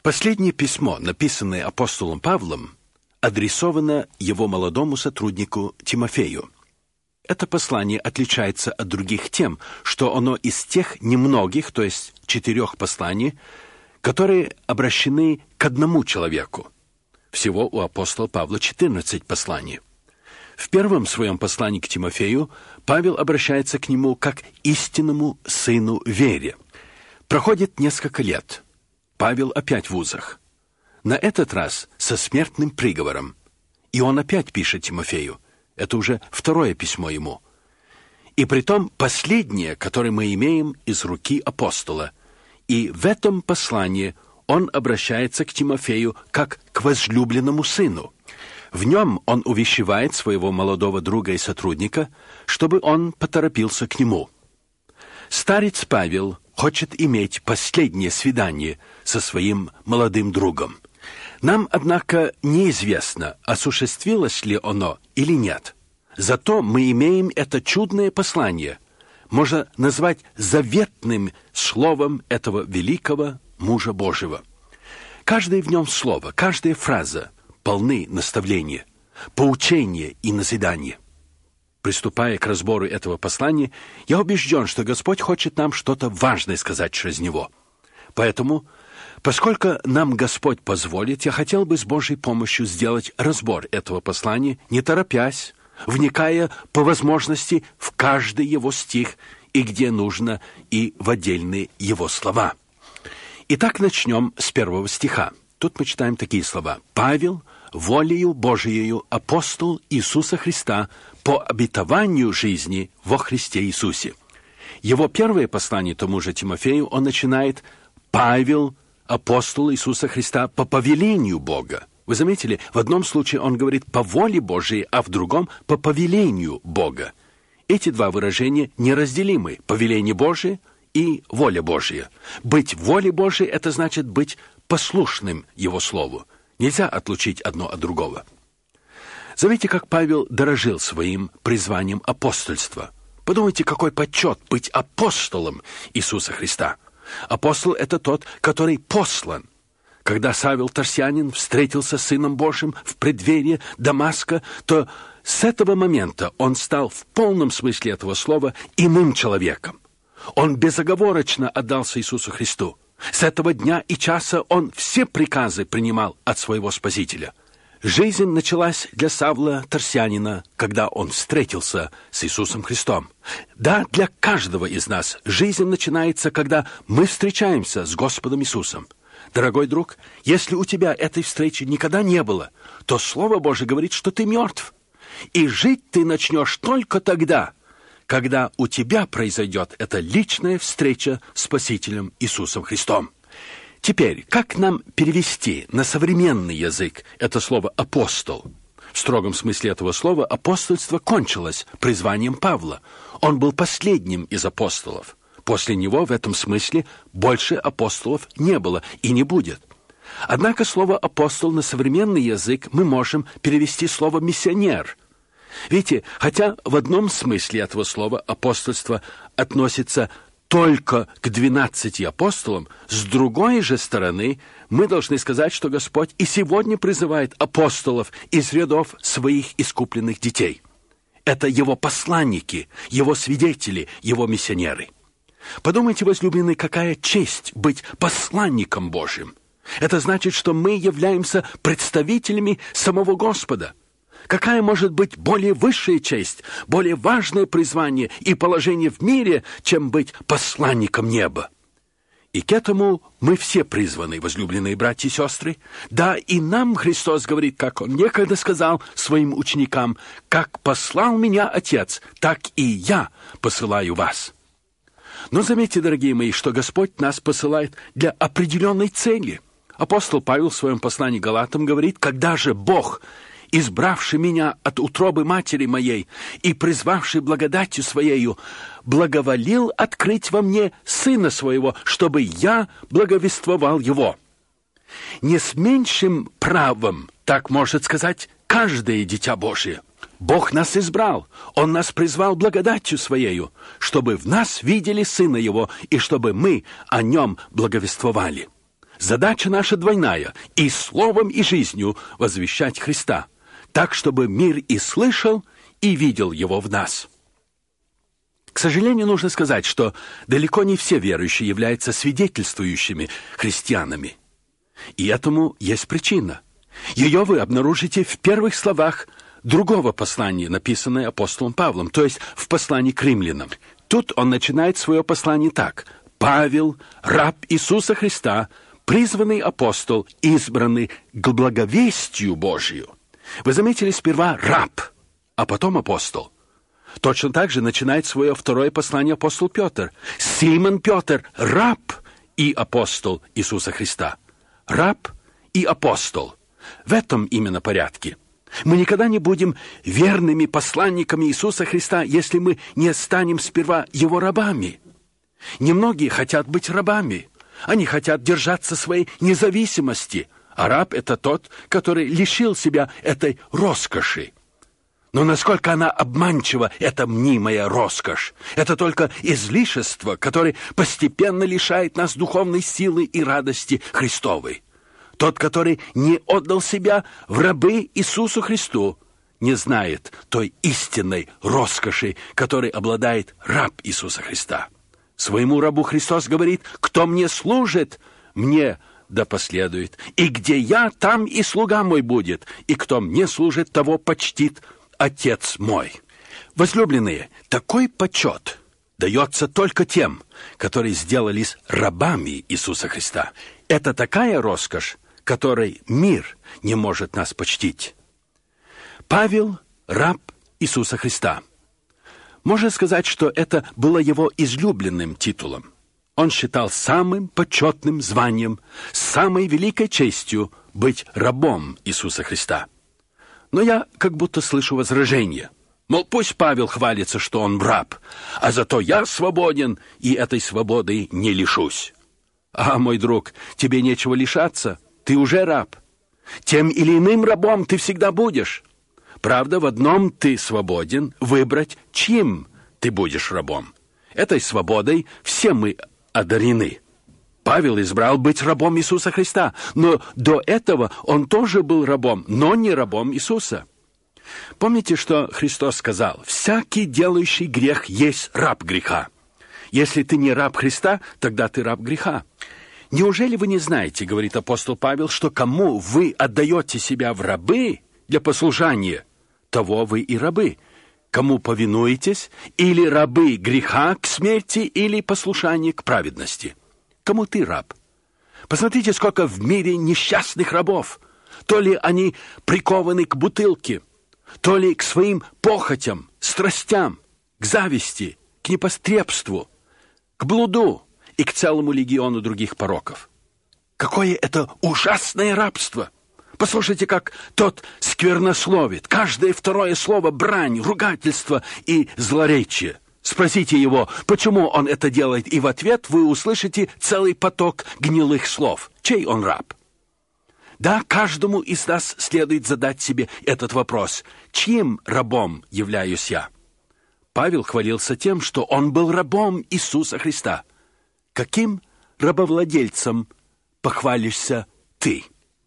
Последнее письмо, написанное апостолом Павлом, адресовано его молодому сотруднику Тимофею. Это послание отличается от других тем, что оно из тех немногих, то есть 4 посланий, которые обращены к одному человеку. Всего у апостола Павла 14 посланий. В первом своем послании к Тимофею Павел обращается к нему как истинному сыну вере. Проходит несколько лет. Павел опять в узах. На этот раз со смертным приговором. И он опять пишет Тимофею. Это уже 2 письмо ему. И притом последнее, которое мы имеем из руки апостола. И в этом послании он обращается к Тимофею как к возлюбленному сыну. В нем он увещевает своего молодого друга и сотрудника, чтобы он поторопился к нему. Старец Павел хочет иметь последнее свидание со своим молодым другом. Нам, однако, неизвестно, осуществилось ли оно или нет. Зато мы имеем это чудное послание, можно назвать заветным словом этого великого мужа Божьего. Каждое в нем слово, каждая фраза полны наставления, поучения и назидания. Приступая к разбору этого послания, я убежден, что Господь хочет нам что-то важное сказать через него. Поэтому, поскольку нам Господь позволит, я хотел бы с Божьей помощью сделать разбор этого послания, не торопясь, вникая по возможности в каждый его стих и где нужно, и в отдельные его слова. Итак, начнем с 1 стиха. Тут мы читаем такие слова. «Павел, волею Божиею, апостол Иисуса Христа, по обетованию жизни во Христе Иисусе». Его первое послание тому же Тимофею он начинает «Павел, апостол Иисуса Христа, по повелению Бога». Вы заметили, в одном случае он говорит «по воле Божией», а в другом «по повелению Бога». Эти два выражения неразделимы – повеление Божие и воля Божия. Быть в воле Божией – это значит быть послушным Его Слову. Нельзя отлучить одно от другого. Заметьте, как Павел дорожил своим призванием апостольства. Подумайте, какой почет быть апостолом Иисуса Христа. Апостол – это тот, который послан. Когда Савел Тарсянин встретился с Сыном Божьим в преддверии Дамаска, то с этого момента он стал в полном смысле этого слова иным человеком. Он безоговорочно отдался Иисусу Христу. С этого дня и часа он все приказы принимал от своего Спасителя. Жизнь началась для Савла Тарсянина, когда он встретился с Иисусом Христом. Да, для каждого из нас жизнь начинается, когда мы встречаемся с Господом Иисусом. Дорогой друг, если у тебя этой встречи никогда не было, то Слово Божие говорит, что ты мертв. И жить ты начнешь только тогда, когда у тебя произойдет эта личная встреча с Спасителем Иисусом Христом. Теперь, как нам перевести на современный язык это слово «апостол»? В строгом смысле этого слова апостольство кончилось призванием Павла. Он был последним из апостолов. После него в этом смысле больше апостолов не было и не будет. Однако слово «апостол» на современный язык мы можем перевести слово «миссионер». Видите, хотя в одном смысле этого слова апостольство относится только к 12 апостолам, с другой же стороны мы должны сказать, что Господь и сегодня призывает апостолов из рядов своих искупленных детей. Это Его посланники, Его свидетели, Его миссионеры. Подумайте, возлюбленные, какая честь быть посланником Божьим. Это значит, что мы являемся представителями самого Господа. Какая может быть более высшая честь, более важное призвание и положение в мире, чем быть посланником неба? И к этому мы все призваны, возлюбленные братья и сестры. Да, и нам Христос говорит, как Он некогда сказал своим ученикам: «Как послал меня Отец, так и я посылаю вас». Но заметьте, дорогие мои, что Господь нас посылает для определенной цели. Апостол Павел в своем послании Галатам говорит: «Когда же Бог, избравший меня от утробы матери моей и призвавший благодатью Своею, благоволил открыть во мне Сына Своего, чтобы я благовествовал Его». Не с меньшим правом, так может сказать каждое дитя Божие. Бог нас избрал, Он нас призвал благодатью Своею, чтобы в нас видели Сына Его и чтобы мы о Нем благовествовали. Задача наша двойная – и словом, и жизнью возвещать Христа, так, чтобы мир и слышал, и видел Его в нас. К сожалению, нужно сказать, что далеко не все верующие являются свидетельствующими христианами. И этому есть причина. Ее вы обнаружите в первых словах другого послания, написанное апостолом Павлом, то есть в послании к римлянам. Тут он начинает свое послание так. «Павел, раб Иисуса Христа, призванный апостол, избранный к благовестию Божию». Вы заметили, сперва раб, а потом апостол. Точно так же начинает свое второе послание апостол Петр. Симон Петр, раб и апостол Иисуса Христа. Раб и апостол. В этом именно порядке. Мы никогда не будем верными посланниками Иисуса Христа, если мы не станем сперва Его рабами. Немногие хотят быть рабами. Они хотят держаться своей независимости. А раб – это тот, который лишил себя этой роскоши. Но насколько она обманчива, эта мнимая роскошь. Это только излишество, которое постепенно лишает нас духовной силы и радости Христовой. Тот, который не отдал себя в рабы Иисусу Христу, не знает той истинной роскоши, которой обладает раб Иисуса Христа. Своему рабу Христос говорит: «Кто мне служит, мне да последует. И где я, там и слуга мой будет. И кто мне служит, того почтит Отец мой». Возлюбленные, такой почет дается только тем, которые сделались рабами Иисуса Христа. Это такая роскошь, которой мир не может нас почтить. Павел – раб Иисуса Христа. Можно сказать, что это было его излюбленным титулом. Он считал самым почетным званием, самой великой честью быть рабом Иисуса Христа. Но я как будто слышу возражение. Мол, пусть Павел хвалится, что он раб, а зато я свободен, и этой свободы не лишусь. А, мой друг, тебе нечего лишаться, ты уже раб. Тем или иным рабом ты всегда будешь. Правда, в одном ты свободен — выбрать, чьим ты будешь рабом. Этой свободой все мы одарены. Павел избрал быть рабом Иисуса Христа, но до этого он тоже был рабом, но не рабом Иисуса. Помните, что Христос сказал: «Всякий, делающий грех, есть раб греха». Если ты не раб Христа, тогда ты раб греха. Неужели вы не знаете, говорит апостол Павел, что кому вы отдаете себя в рабы для послушания, того вы и рабы. Кому повинуетесь, или рабы греха к смерти, или послушание к праведности. Кому ты раб? Посмотрите, сколько в мире несчастных рабов. То ли они прикованы к бутылке, то ли к своим похотям, страстям, к зависти, к непотребству, к блуду и к целому легиону других пороков. Какое это ужасное рабство! Послушайте, как тот сквернословит. Каждое второе слово — брань, ругательство и злоречие. Спросите его, почему он это делает, и в ответ вы услышите целый поток гнилых слов. Чей он раб? Да, каждому из нас следует задать себе этот вопрос. Чьим рабом являюсь я? Павел хвалился тем, что он был рабом Иисуса Христа. Каким рабовладельцем похвалишься ты?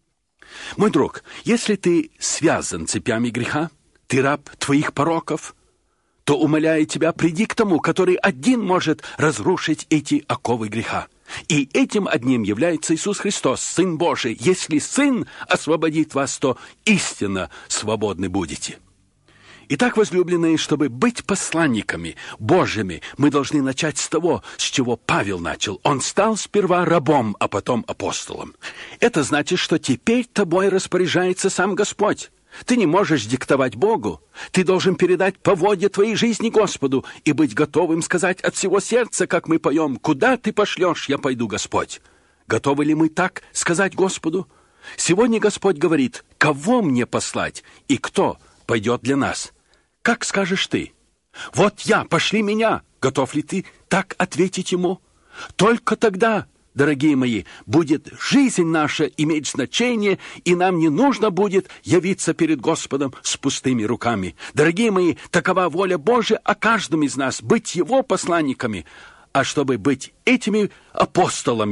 Мой друг, если ты связан цепями греха, ты раб твоих пороков, то, умоляю тебя, приди к тому, который один может разрушить эти оковы греха. И этим одним является Иисус Христос, Сын Божий. Если Сын освободит вас, то истинно свободны будете. Итак, возлюбленные, чтобы быть посланниками Божьими, мы должны начать с того, с чего Павел начал. Он стал сперва рабом, а потом апостолом. Это значит, что теперь тобой распоряжается сам Господь. Ты не можешь диктовать Богу. Ты должен передать поводья твоей жизни Господу и быть готовым сказать от всего сердца, как мы поем: «Куда ты пошлешь, я пойду, Господь». Готовы ли мы так сказать Господу? Сегодня Господь говорит: «Кого мне послать и кто пойдет для нас?» Как скажешь ты? «Вот я, пошли меня». Готов ли ты так ответить ему? Только тогда, дорогие мои, будет жизнь наша иметь значение, и нам не нужно будет явиться перед Господом с пустыми руками. Дорогие мои, такова воля Божия о каждом из нас, быть Его посланниками. А чтобы быть этими апостолами,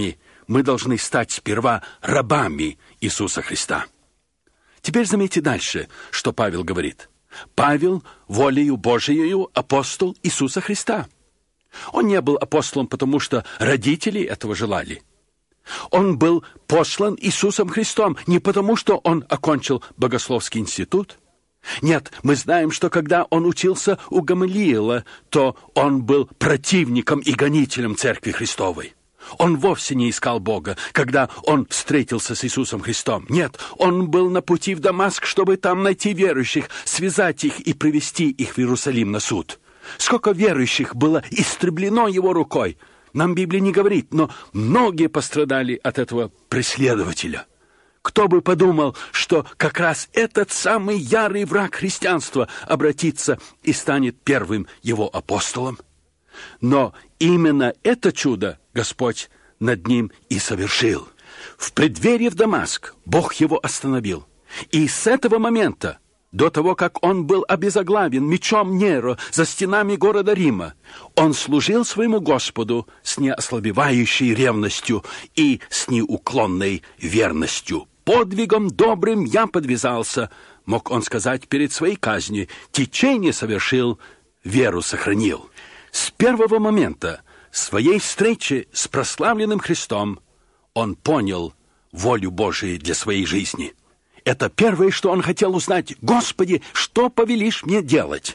мы должны стать сперва рабами Иисуса Христа. Теперь заметьте дальше, что Павел говорит. Павел, волею Божиею, апостол Иисуса Христа. Он не был апостолом, потому что родители этого желали. Он был послан Иисусом Христом не потому, что он окончил богословский институт. Нет, мы знаем, что когда он учился у Гамалиила, то он был противником и гонителем Церкви Христовой. Он вовсе не искал Бога, когда он встретился с Иисусом Христом. Нет, он был на пути в Дамаск, чтобы там найти верующих, связать их и привести их в Иерусалим на суд. Сколько верующих было истреблено его рукой, нам Библия не говорит, но многие пострадали от этого преследователя. Кто бы подумал, что как раз этот самый ярый враг христианства обратится и станет первым его апостолом? Но именно это чудо Господь над ним и совершил. В преддверии в Дамаск Бог его остановил. И с этого момента, до того, как он был обезглавлен мечом Неро за стенами города Рима, он служил своему Господу с неослабевающей ревностью и с неуклонной верностью. «Подвигом добрым я подвязался», мог он сказать перед своей казнью, «течение совершил, веру сохранил». С первого момента своей встречи с прославленным Христом он понял волю Божию для своей жизни. Это первое, что он хотел узнать. «Господи, что повелишь мне делать?»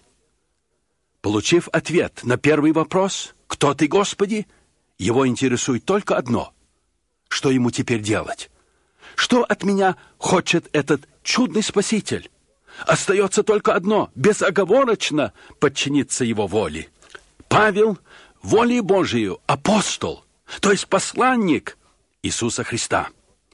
Получив ответ на первый вопрос «Кто ты, Господи?», его интересует только одно. Что ему теперь делать? Что от меня хочет этот чудный Спаситель? Остается только одно – безоговорочно подчиниться его воле. Павел – волей Божию, апостол, то есть посланник Иисуса Христа.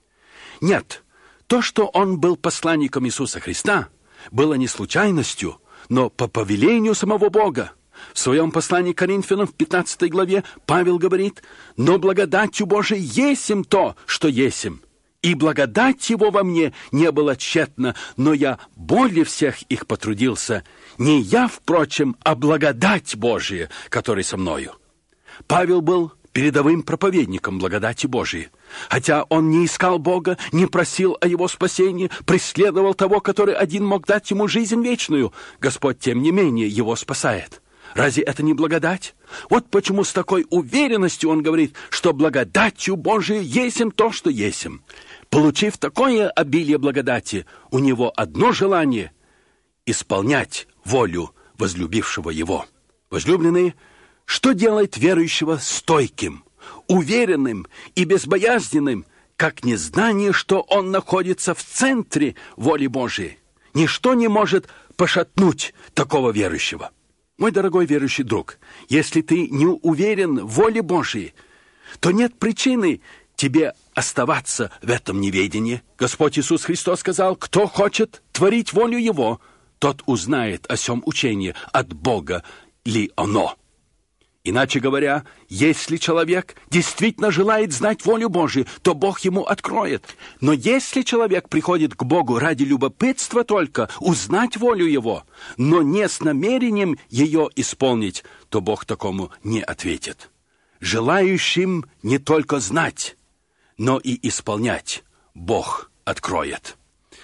Нет, то, что он был посланником Иисуса Христа, было не случайностью, но по повелению самого Бога. В своем послании к Коринфянам в 15 главе Павел говорит: «Но благодатью Божией есмь то, что есмь, и благодать его во мне не была тщетна, но я более всех их потрудился. Не я, впрочем, а благодать Божия, которая со мною». Павел был передовым проповедником благодати Божией. Хотя он не искал Бога, не просил о его спасении, преследовал того, который один мог дать ему жизнь вечную, Господь, тем не менее, его спасает. Разве это не благодать? Вот почему с такой уверенностью он говорит, что благодатью Божией есмь то, что есмь. Получив такое обилие благодати, у него одно желание – исполнять волю возлюбившего его. Возлюбленные, что делает верующего стойким, уверенным и безбоязненным, как незнание, что он находится в центре воли Божией? Ничто не может пошатнуть такого верующего. Мой дорогой верующий друг, если ты не уверен в воле Божией, то нет причины тебе оставаться в этом неведении. Господь Иисус Христос сказал: «Кто хочет творить волю Его, тот узнает о сем учении, от Бога ли оно». Иначе говоря, если человек действительно желает знать волю Божию, то Бог ему откроет. Но если человек приходит к Богу ради любопытства только, узнать волю Его, но не с намерением ее исполнить, то Бог такому не ответит. Желающим не только знать, но и исполнять Бог откроет.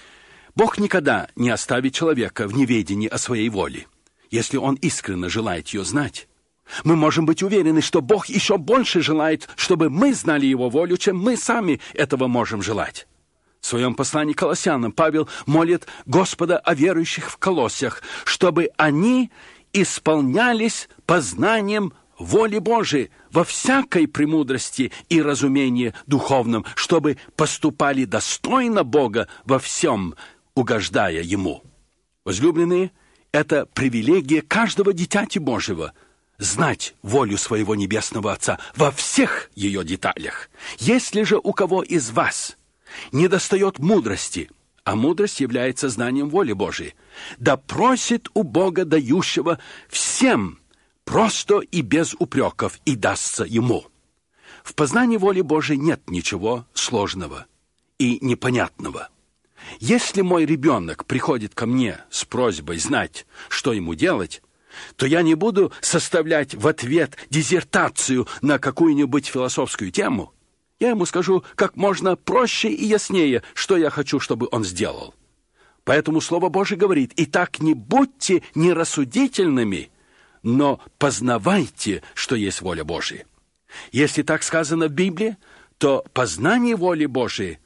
Бог никогда не оставит человека в неведении о своей воле, если он искренне желает ее знать. Мы можем быть уверены, что Бог еще больше желает, чтобы мы знали Его волю, чем мы сами этого можем желать. В своем послании к Колоссянам Павел молит Господа о верующих в Колоссях, чтобы они исполнялись познанием воли Божией во всякой премудрости и разумении духовном, чтобы поступали достойно Бога во всем, угождая Ему. Возлюбленные, это привилегия каждого дитяти Божьего – знать волю своего Небесного Отца во всех ее деталях. Если же у кого из вас недостает мудрости, а мудрость является знанием воли Божией, да просит у Бога, дающего всем просто и без упреков, и дастся ему. В познании воли Божией нет ничего сложного и непонятного. Если мой ребенок приходит ко мне с просьбой знать, что ему делать, то я не буду составлять в ответ диссертацию на какую-нибудь философскую тему. Я ему скажу как можно проще и яснее, что я хочу, чтобы он сделал. Поэтому Слово Божие говорит: «Итак, не будьте нерассудительными, но познавайте, что есть воля Божия». Если так сказано в Библии, то познание воли Божией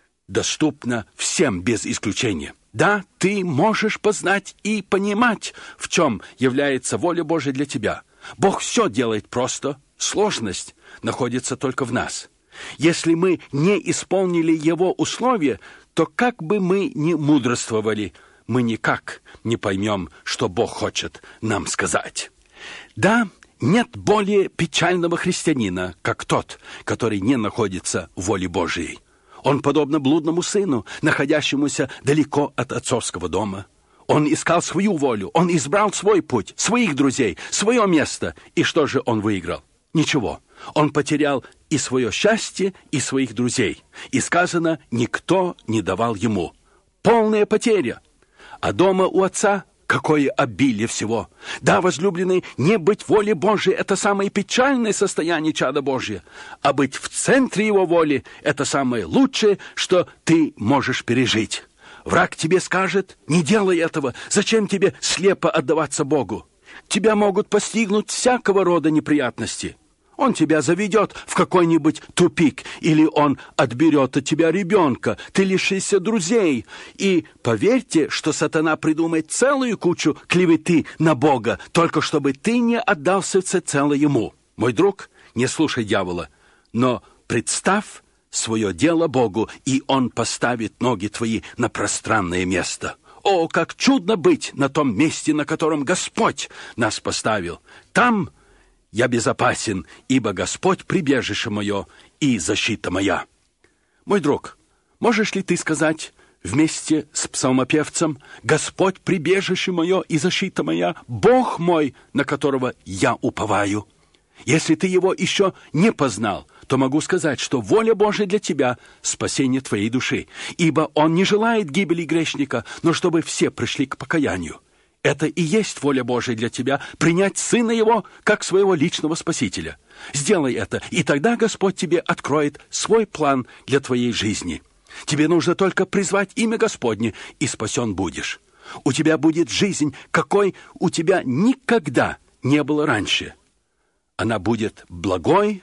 доступно всем без исключения. Да, ты можешь познать и понимать, в чем является воля Божия для тебя. Бог все делает просто, сложность находится только в нас. Если мы не исполнили Его условия, то как бы мы ни мудрствовали, мы никак не поймем, что Бог хочет нам сказать. Да, нет более печального христианина, как тот, который не находится в воле Божией. Он подобно блудному сыну, находящемуся далеко от отцовского дома. Он искал свою волю, он избрал свой путь, своих друзей, свое место. И что же он выиграл? Ничего. Он потерял и свое счастье, и своих друзей. И сказано, никто не давал ему. Полная потеря. А дома у отца какое обилие всего. Да, возлюбленный, не быть в воле Божией — это самое печальное состояние чада Божия, а быть в центре Его воли — это самое лучшее, что ты можешь пережить. Враг тебе скажет: не делай этого, зачем тебе слепо отдаваться Богу? Тебя могут постигнуть всякого рода неприятности. Он тебя заведет в какой-нибудь тупик, или он отберет от тебя ребенка, ты лишишься друзей. И поверьте, что сатана придумает целую кучу клеветы на Бога, только чтобы ты не отдался всецело ему. Мой друг, не слушай дьявола, но представь свое дело Богу, и он поставит ноги твои на пространное место. О, как чудно быть на том месте, на котором Господь нас поставил! Там я безопасен, ибо Господь прибежище мое и защита моя. Мой друг, можешь ли ты сказать вместе с псалмопевцем: «Господь прибежище мое и защита моя, Бог мой, на которого я уповаю»? Если ты его еще не познал, то могу сказать, что воля Божия для тебя — спасение твоей души, ибо Он не желает гибели грешника, но чтобы все пришли к покаянию. Это и есть воля Божия для тебя — принять Сына Его как своего личного Спасителя. Сделай это, и тогда Господь тебе откроет свой план для твоей жизни. Тебе нужно только призвать имя Господне, и спасен будешь. У тебя будет жизнь, какой у тебя никогда не было раньше. Она будет благой,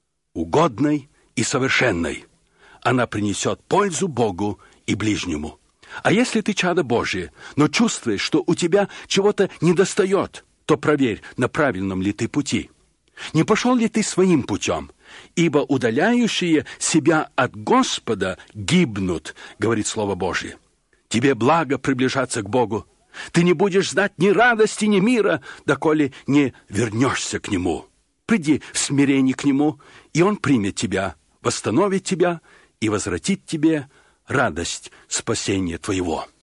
угодной и совершенной. Она принесет пользу Богу и ближнему. А если ты чадо Божие, но чувствуешь, что у тебя чего-то недостает, то проверь, на правильном ли ты пути. Не пошел ли ты своим путем? Ибо удаляющие себя от Господа гибнут, говорит Слово Божие. Тебе благо приближаться к Богу. Ты не будешь знать ни радости, ни мира, доколе не вернешься к Нему. Приди в смирении к Нему, и Он примет тебя, восстановит тебя и возвратит тебе радость спасения твоего.